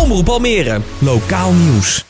Omroep Almere, lokaal nieuws.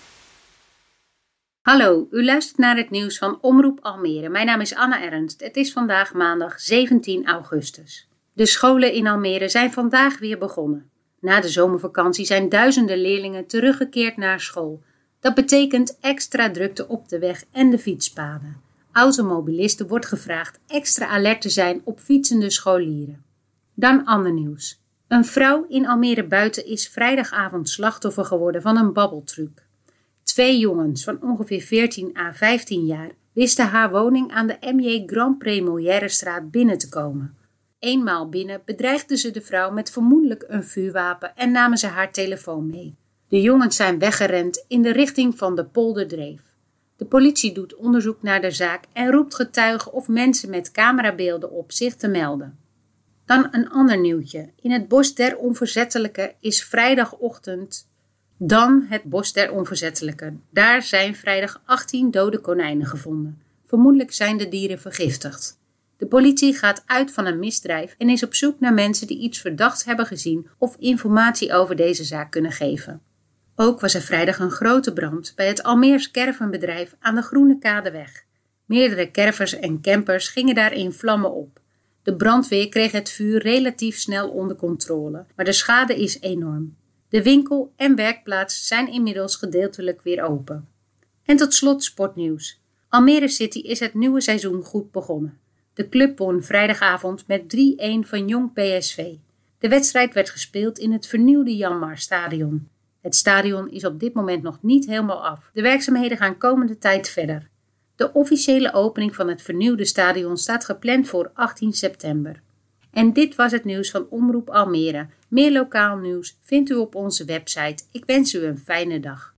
Hallo, u luistert naar het nieuws van Omroep Almere. Mijn naam is Anna Ernst. Het is vandaag maandag 17 augustus. De scholen in Almere zijn vandaag weer begonnen. Na de zomervakantie zijn duizenden leerlingen teruggekeerd naar school. Dat betekent extra drukte op de weg en de fietspaden. Automobilisten wordt gevraagd extra alert te zijn op fietsende scholieren. Dan ander nieuws. Een vrouw in Almere Buiten is vrijdagavond slachtoffer geworden van een babbeltruc. 2 jongens van ongeveer 14 à 15 jaar wisten haar woning aan de M.J. Grand Première-straat binnen te komen. Eenmaal binnen bedreigden ze de vrouw met vermoedelijk een vuurwapen en namen ze haar telefoon mee. De jongens zijn weggerend in de richting van de Polderdreef. De politie doet onderzoek naar de zaak en roept getuigen of mensen met camerabeelden op zich te melden. Dan een ander nieuwtje. In het Bos der Onverzettelijken is vrijdagochtend het Bos der Onverzettelijken. Daar zijn vrijdag 18 dode konijnen gevonden. Vermoedelijk zijn de dieren vergiftigd. De politie gaat uit van een misdrijf en is op zoek naar mensen die iets verdachts hebben gezien of informatie over deze zaak kunnen geven. Ook was er vrijdag een grote brand bij het Almeers caravanbedrijf aan de Groene Kadeweg. Meerdere caravans en campers gingen daar in vlammen op. De brandweer kreeg het vuur relatief snel onder controle, maar de schade is enorm. De winkel en werkplaats zijn inmiddels gedeeltelijk weer open. En tot slot sportnieuws. Almere City is het nieuwe seizoen goed begonnen. De club won vrijdagavond met 3-1 van Jong PSV. De wedstrijd werd gespeeld in het vernieuwde Janmar Stadion. Het stadion is op dit moment nog niet helemaal af. De werkzaamheden gaan komende tijd verder. De officiële opening van het vernieuwde stadion staat gepland voor 18 september. En dit was het nieuws van Omroep Almere. Meer lokaal nieuws vindt u op onze website. Ik wens u een fijne dag.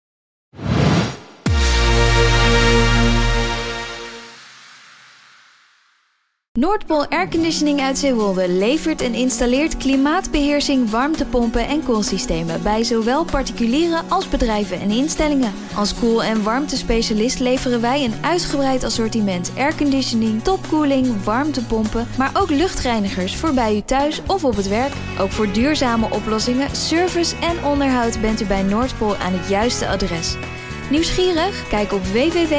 Noordpool Airconditioning uit Zeewolde levert en installeert klimaatbeheersing, warmtepompen en koelsystemen bij zowel particulieren als bedrijven en instellingen. Als koel- en warmtespecialist leveren wij een uitgebreid assortiment airconditioning, topkoeling, warmtepompen, maar ook luchtreinigers voor bij u thuis of op het werk. Ook voor duurzame oplossingen, service en onderhoud bent u bij Noordpool aan het juiste adres. Nieuwsgierig? Kijk op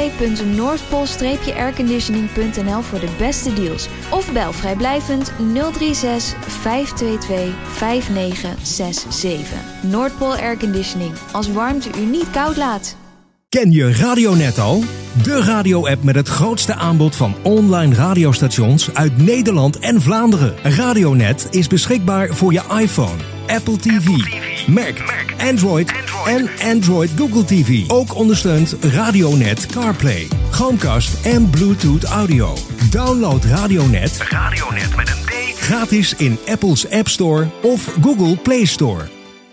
www.noordpool-airconditioning.nl voor de beste deals. Of bel vrijblijvend 036 522 5967. Noordpool Airconditioning. Als warmte u niet koud laat. Ken je Radionet al? De radio-app met het grootste aanbod van online radiostations uit Nederland en Vlaanderen. Radionet is beschikbaar voor je iPhone, Apple TV, Mac, Android en Android Google TV. Ook ondersteunt Radionet CarPlay, Chromecast en Bluetooth Audio. Download Radionet met een D gratis in Apple's App Store of Google Play Store.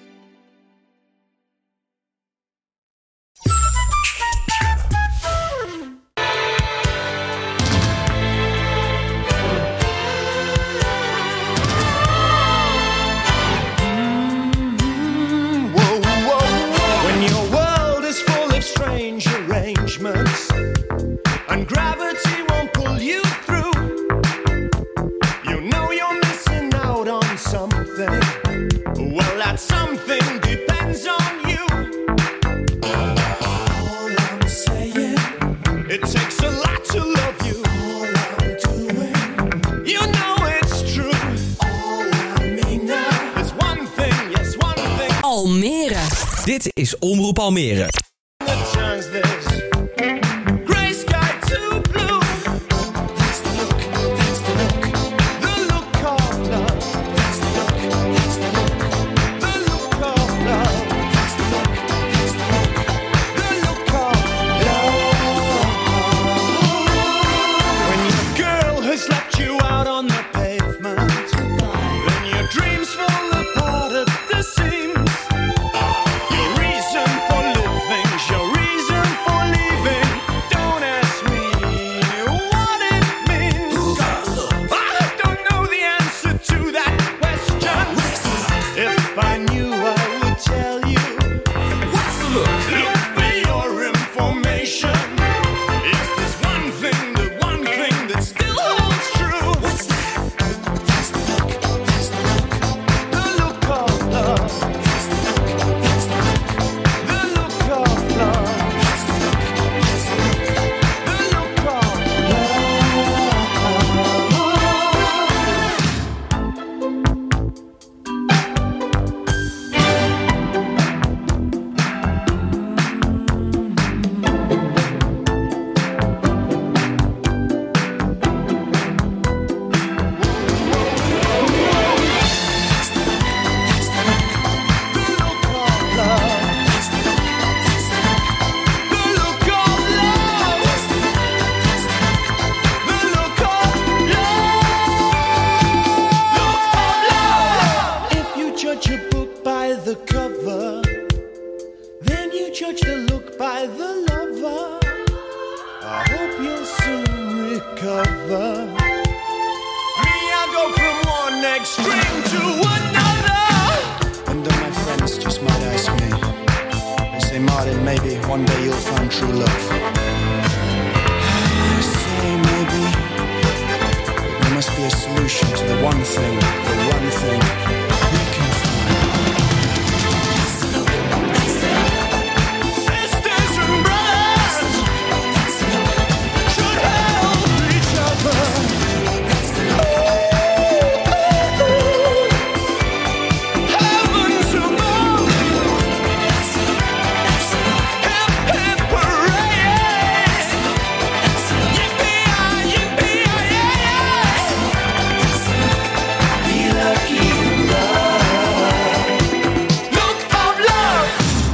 And gravity won't pull you through. You know you're missing out on something. Well, that something depends on you. All I'm saying, it takes a lot to love you. All I'm doing, you know it's true. All I mean now is one thing, yes, one thing. Almere. Dit is Omroep Almere. The chance there's dreams fall apart at the seams. Your reason for living by the lover. I hope you'll soon recover. Me, I go from one extreme to another. And my friends just might ask me, they say, Martin, maybe one day you'll find true love. I say maybe, but there must be a solution to the one thing we can find. Sisters and brothers should help each other. Heavens above, hip hip hooray! Yippee-yi, yippee-yi, yeah! Be lucky in love. Look of love.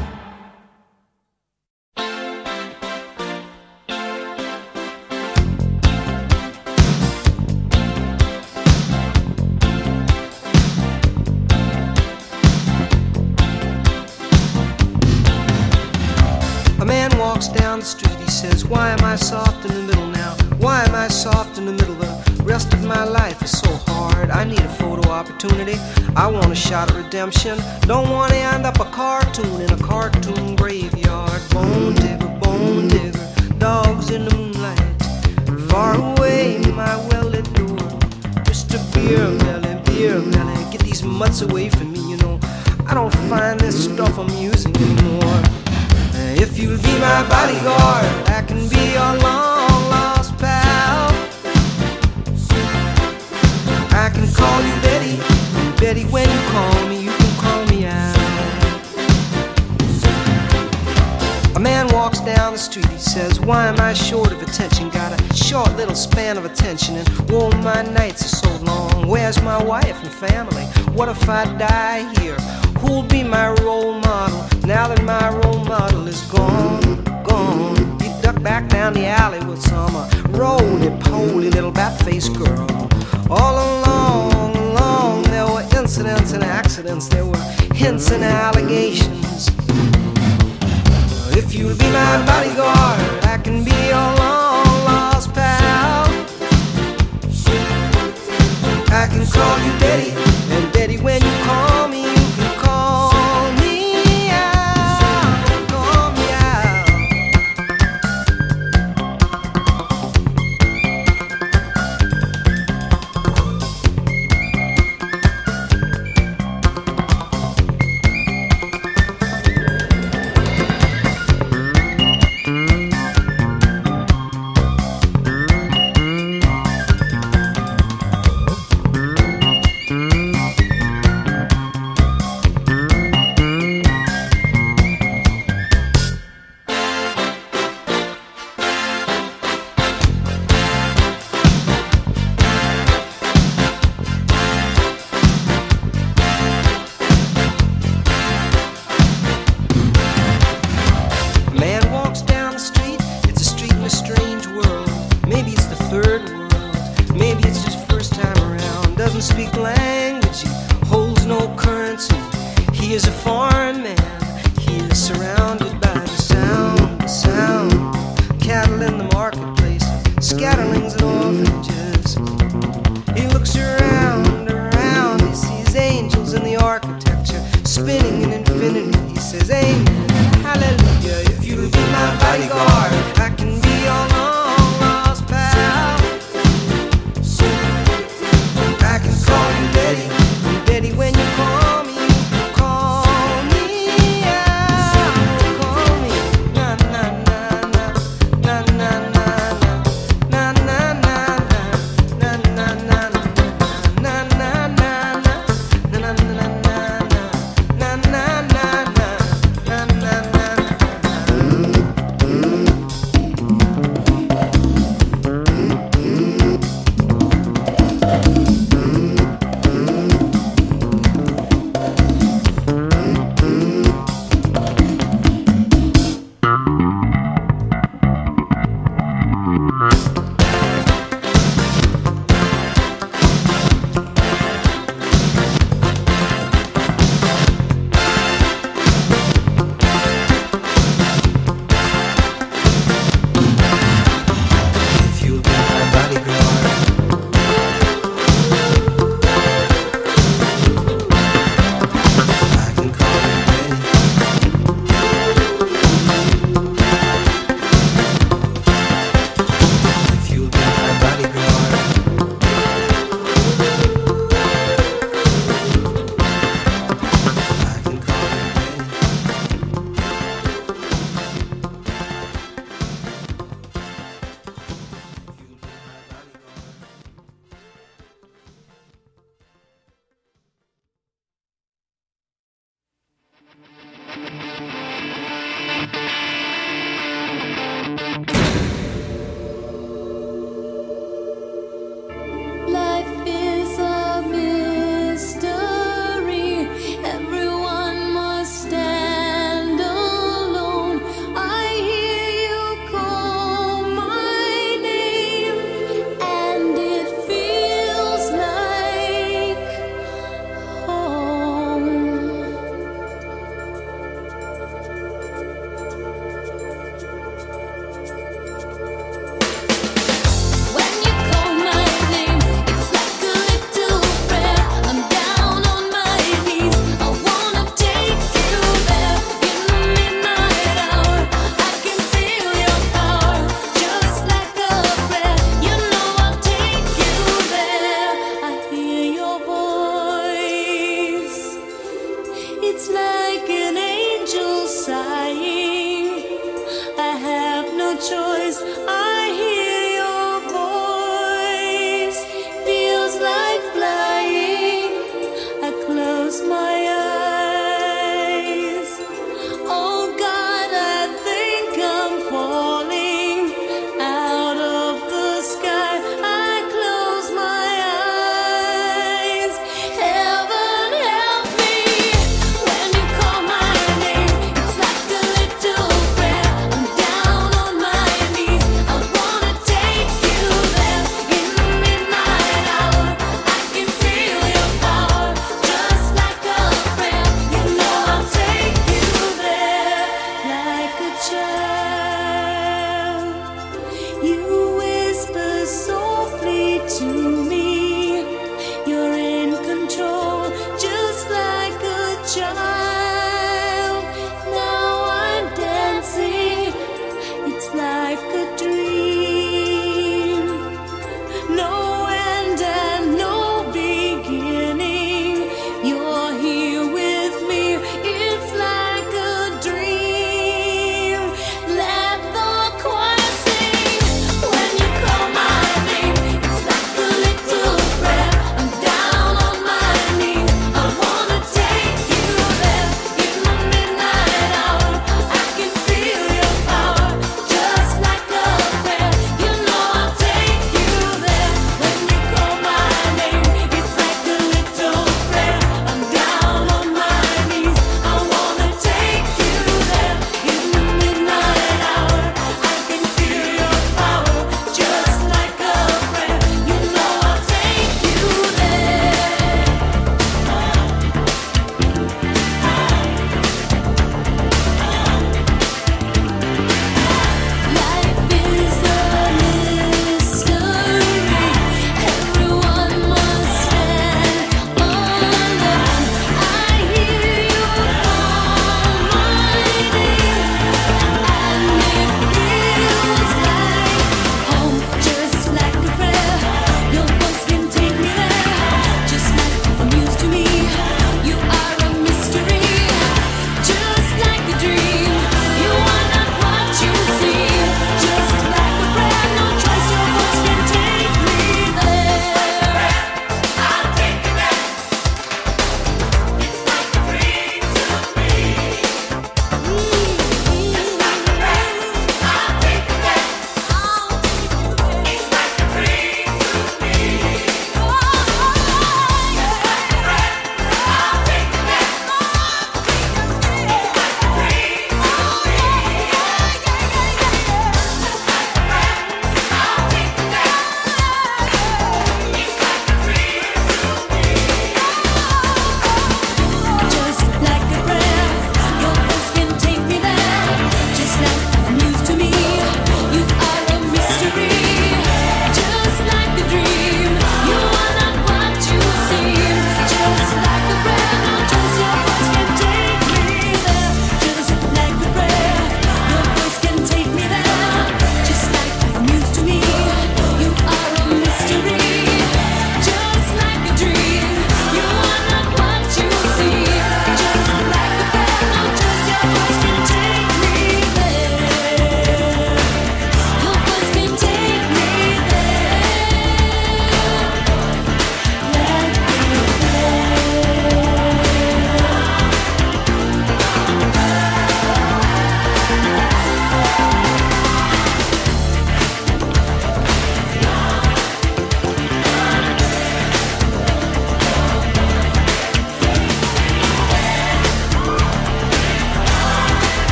A man walks down the street, he says, why am I soft in the middle now? Why am I soft in the middle? The rest of my life is so hard. I need a photo opportunity. I want a shot of redemption. Don't want to end up a cartoon in a cartoon graveyard. Bone digger, dogs in the moonlight. Far away, my well-lit door. Mr. Beer Melly, get these mutts away from me, you know. I don't find this stuff amusing anymore. If you'll be my bodyguard, I can be your long-lost pal. I can call you Betty, and Betty, when you call me, you can call me out. A man walks down the street, he says, why am I short of attention? Got a short little span of attention, and whoa, my nights are so long. Where's my wife and family? What if I die here? Who'll be my role model now that my role model is gone? He ducked back down the alley with some roly-poly little bat-faced girl. All along, there were incidents and accidents, there were hints and allegations. If you'll be my bodyguard, I can be your long-lost pal. I can call you Betty, and Betty, when you call me, you can call me out, call me out.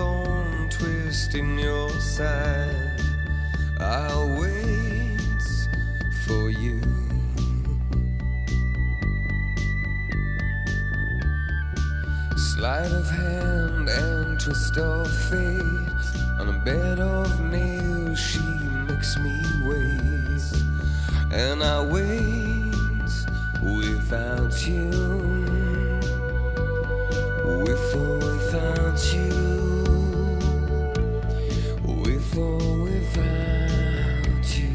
thorn twist in your side. I'll wait for you. Sleight of hand and twist of fate. On a bed of nails she makes me wait. And I wait without you. With or without you. With or without you.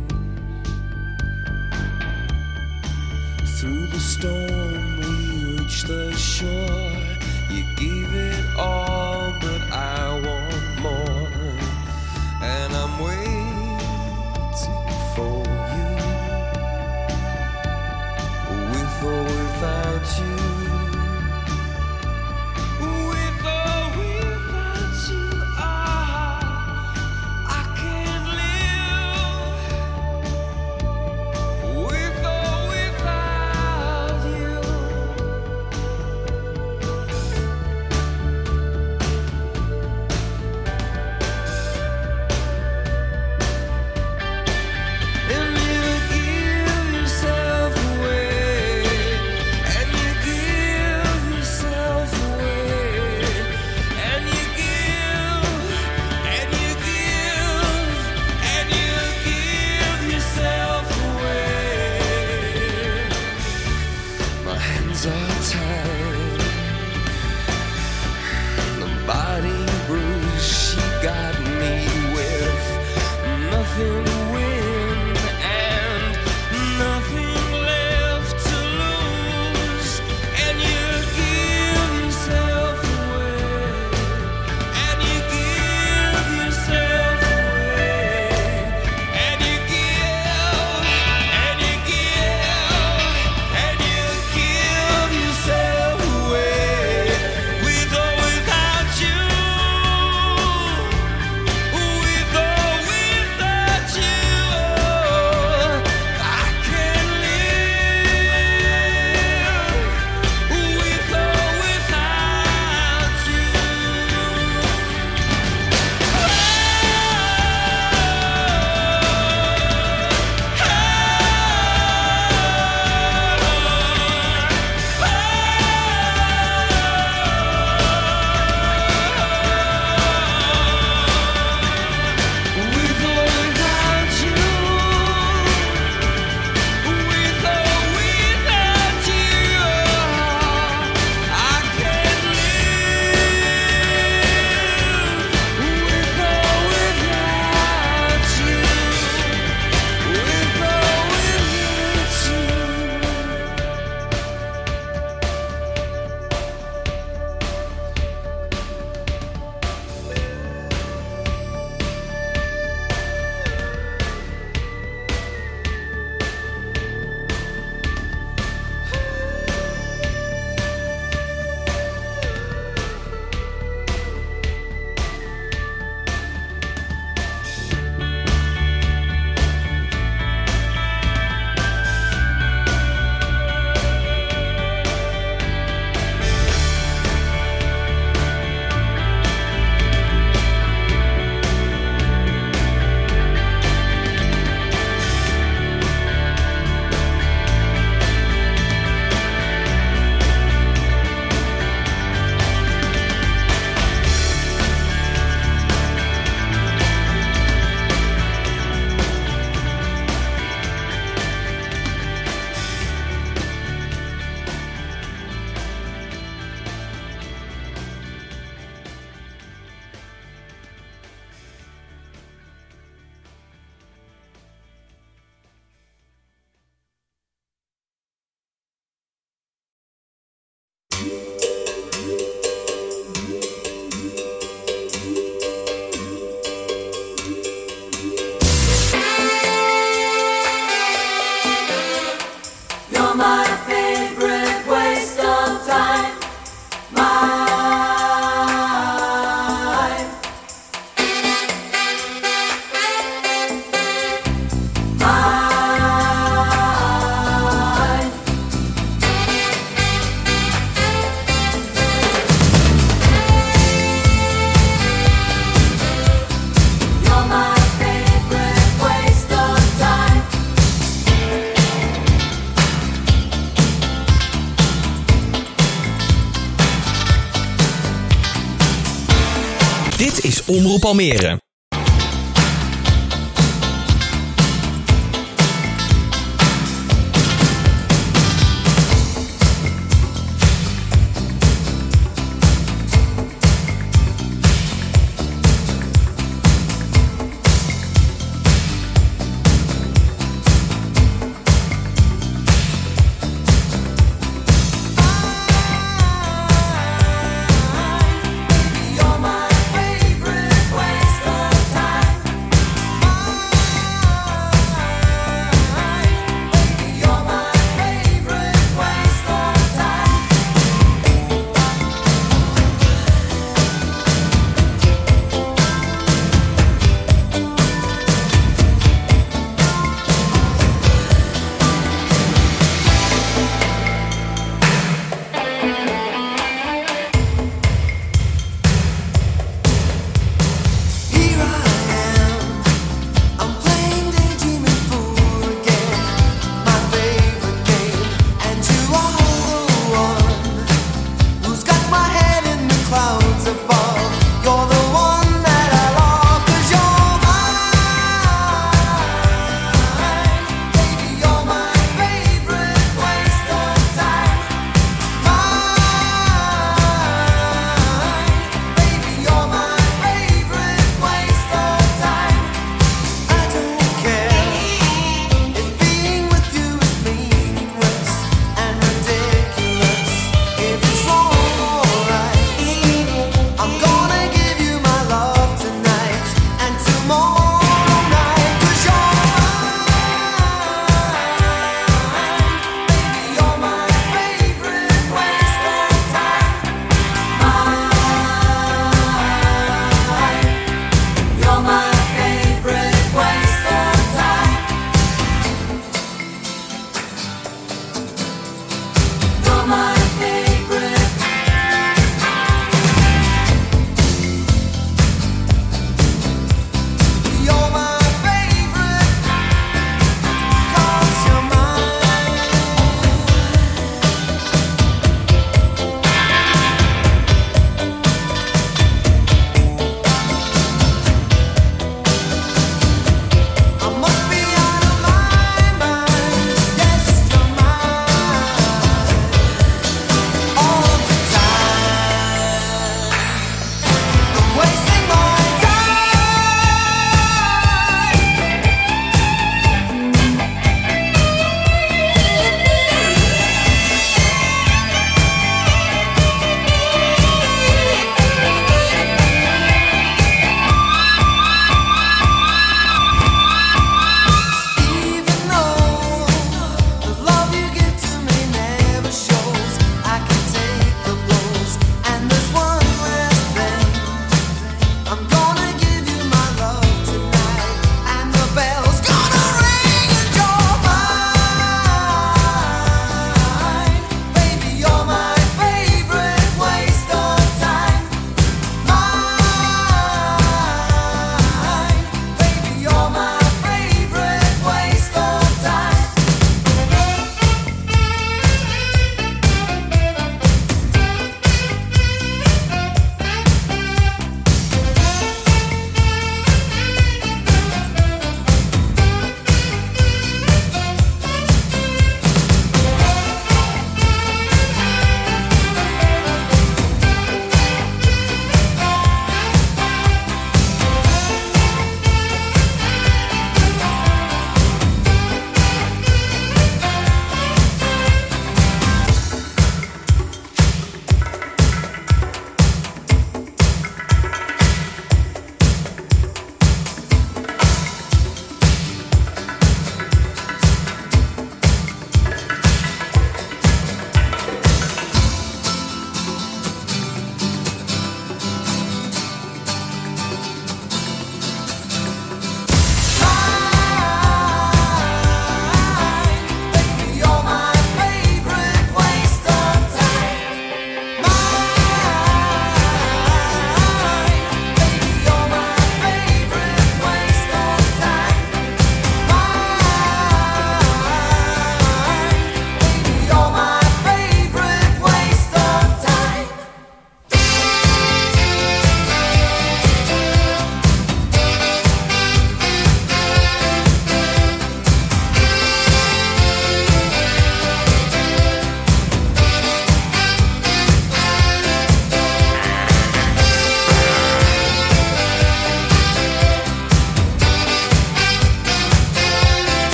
Through the storm we reach the shore. You gave it all, but I want more. And I'm waiting for you. With or without you. With or without you, I can't live. With or without you. Dit is Omroep Almere. You're my favorite wasteland.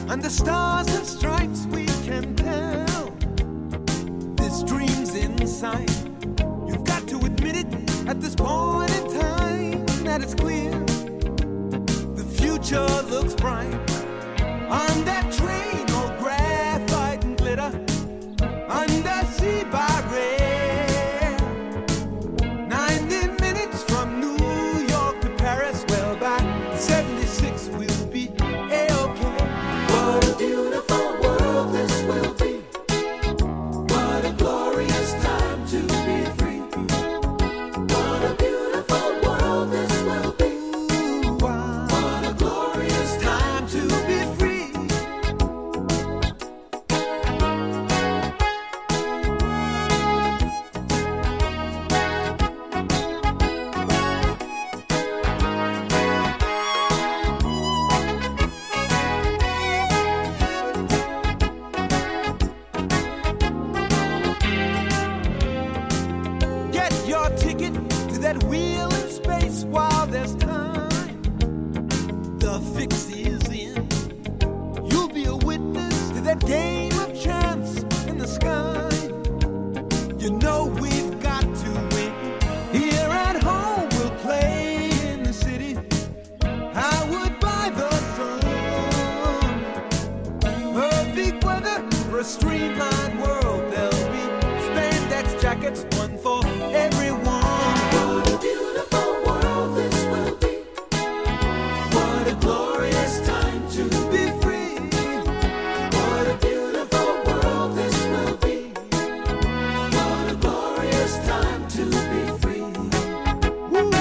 Under stars and stripes we can tell this dream's in sight. You've got to admit it at this point in time that it's clear the future looks bright. On that train, all graphite and glitter, undersea by rail. 90 minutes from New York to Paris. Well, by 76 we'll be A-OK. What a beautiful world this will be. What a glorious time to be free. What a beautiful world this will be. What a glorious time to be free. Get your ticket to that wheel in space while there's time. The fix is in. You'll be a witness to that game of chance in the sky. You know we've got to win. Here at home we'll play in the city. I would buy the sun. Perfect weather for a streamlined world. There'll be spandex jackets, one for everyone. What a beautiful world this will be. What a glorious time to be free. What a beautiful world this will be. What a glorious time to be free. Woo.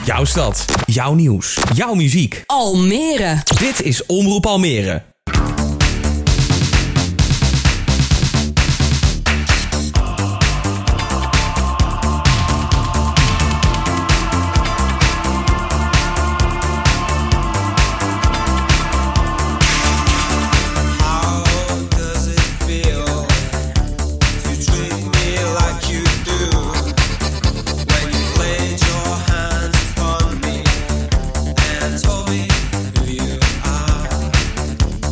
Jouw stad, jouw nieuws, jouw muziek. Almere. Dit is Omroep Almere. Told me who you are.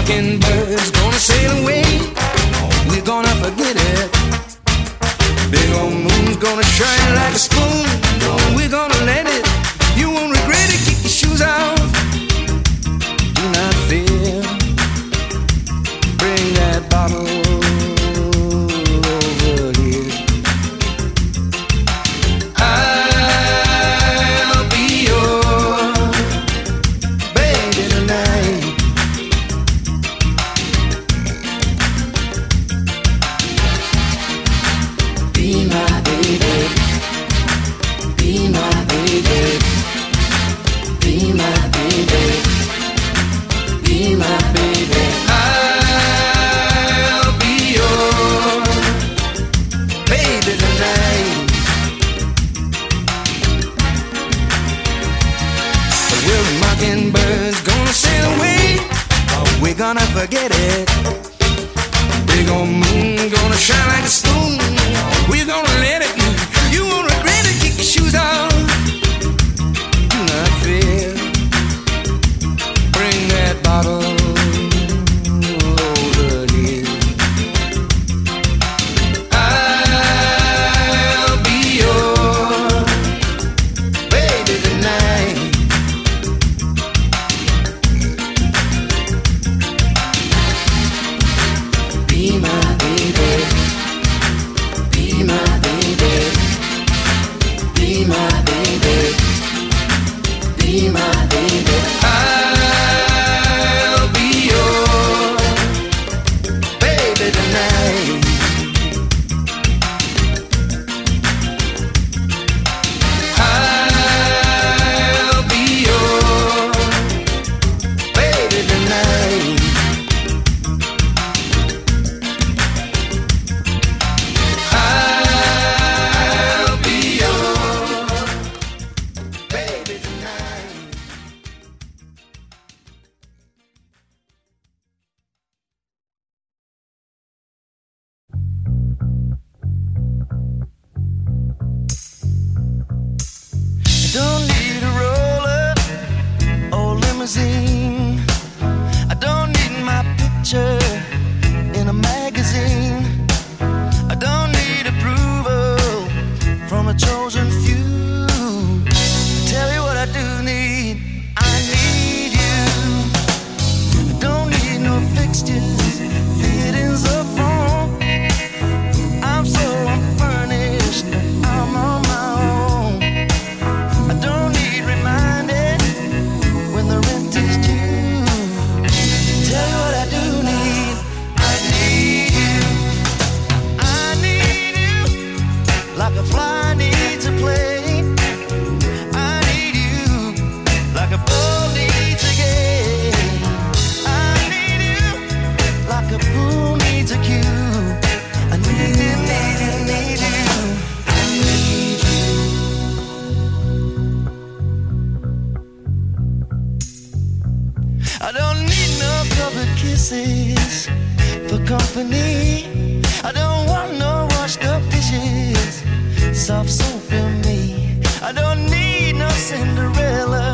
mockingbird's gonna sail away. We're gonna forget it. Big old moon's gonna shine like a spoon. We're gonna let it. You won't regret it. Kick your shoes off. Do not fear. Bring that bottle over here. I'll be your baby tonight. Be my baby. Be my baby. Be my baby. Be my baby. I'll be your baby tonight. Well, the mockingbird's gonna sail away. We're gonna forget it. Big old moon gonna shine like a spoon. We're gonna let it. You won't regret it. Kick your shoes off. Do not fear. Bring that bottle over here. I'll be your baby tonight. Be my baby. Be my baby. Be my baby. Be my baby. I'll be your baby tonight. I'll be your baby tonight. I'll be your baby tonight. I don't need a roller or limousine. I don't need my picture in a magazine. I don't need approval from a chosen few. Tell you what I do need. I need you. I don't need no fixtures, fittings or phone. I'm so unfurnished. I'm on my own. I don't need reminded when the rent is due. Tell you what I do need. I need you. I need you like a fly needs a plane. I need you like a ball needs a game. I need you like a pool needs a cue. I need you, need you, need you. I need you. I don't need no covered kisses for company. I don't want no washed up dishes, soft soap in me. I don't need no Cinderella